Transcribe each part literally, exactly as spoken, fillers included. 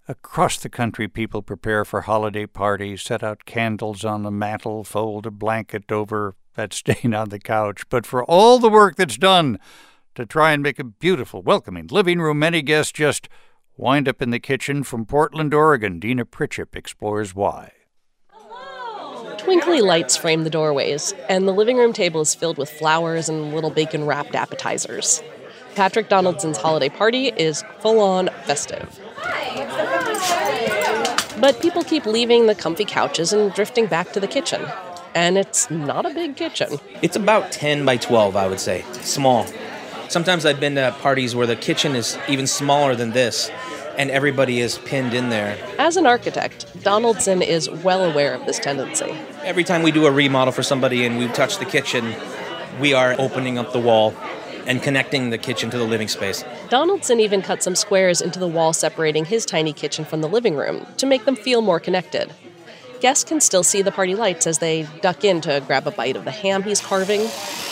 Across the country, people prepare for holiday parties, set out candles on the mantel, fold a blanket over that stain on the couch. But for all the work that's done to try and make a beautiful, welcoming living room, many guests just wind up in the kitchen. From Portland, Oregon, Dina Pritchett explores why. Twinkly lights frame the doorways, and the living room table is filled with flowers and little bacon-wrapped appetizers. Patrick Donaldson's holiday party is full-on festive. But people keep leaving the comfy couches and drifting back to the kitchen. And it's not a big kitchen. It's about ten by twelve, I would say. Small. Sometimes I've been to parties where the kitchen is even smaller than this, and everybody is pinned in there. As an architect, Donaldson is well aware of this tendency. Every time we do a remodel for somebody and we touch the kitchen, we are opening up the wall and connecting the kitchen to the living space. Donaldson even cut some squares into the wall separating his tiny kitchen from the living room to make them feel more connected. Guests can still see the party lights as they duck in to grab a bite of the ham he's carving,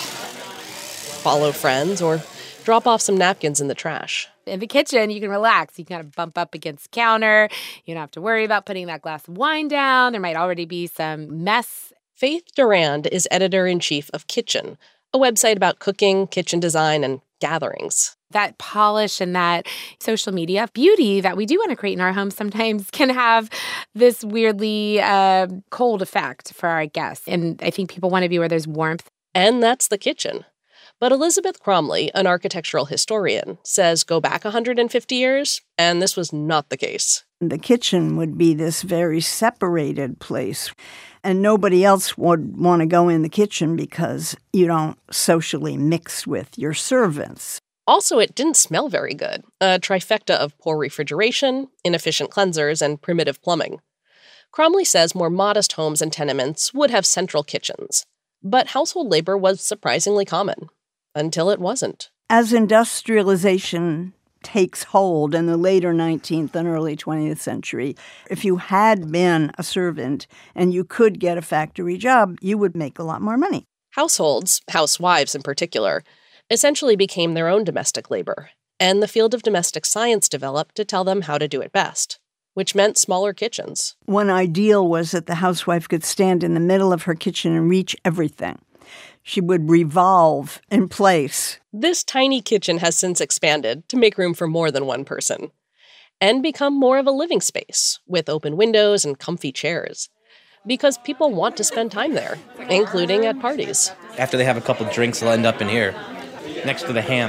follow friends, or drop off some napkins in the trash. In the kitchen, you can relax. You can kind of bump up against the counter. You don't have to worry about putting that glass of wine down. There might already be some mess. Faith Durand is editor-in-chief of Kitchen, a website about cooking, kitchen design, and gatherings. That polish and that social media beauty that we do want to create in our homes sometimes can have this weirdly uh, cold effect for our guests. And I think people want to be where there's warmth. And that's the kitchen. But Elizabeth Cromley, an architectural historian, says go back one hundred fifty years, and this was not the case. The kitchen would be this very separated place, and nobody else would want to go in the kitchen because you don't socially mix with your servants. Also, it didn't smell very good, a trifecta of poor refrigeration, inefficient cleansers, and primitive plumbing. Cromley says more modest homes and tenements would have central kitchens, but household labor was surprisingly common. Until it wasn't. As industrialization takes hold in the later nineteenth and early twentieth century, if you had been a servant and you could get a factory job, you would make a lot more money. Households, housewives in particular, essentially became their own domestic labor, and the field of domestic science developed to tell them how to do it best, which meant smaller kitchens. One ideal was that the housewife could stand in the middle of her kitchen and reach everything. She would revolve in place. This tiny kitchen has since expanded to make room for more than one person and become more of a living space with open windows and comfy chairs because people want to spend time there, including at parties. After they have a couple drinks, they'll end up in here, next to the ham.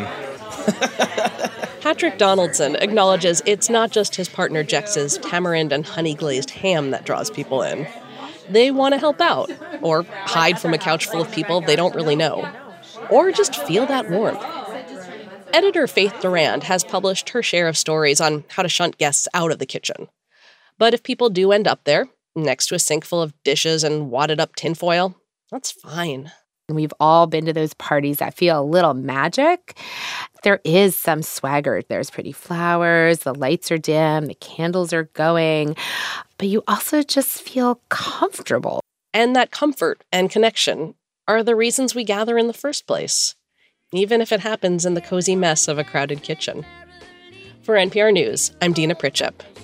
Patrick Donaldson acknowledges it's not just his partner Jex's tamarind and honey-glazed ham that draws people in. They want to help out, or hide from a couch full of people they don't really know, or just feel that warmth. Editor Faith Durand has published her share of stories on how to shunt guests out of the kitchen. But if people do end up there, next to a sink full of dishes and wadded-up tinfoil, that's fine. We've all been to those parties that feel a little magic. There is some swagger. There's pretty flowers, the lights are dim, the candles are going, but you also just feel comfortable. And that comfort and connection are the reasons we gather in the first place, even if it happens in the cozy mess of a crowded kitchen. For N P R News, I'm Dina Pritchett.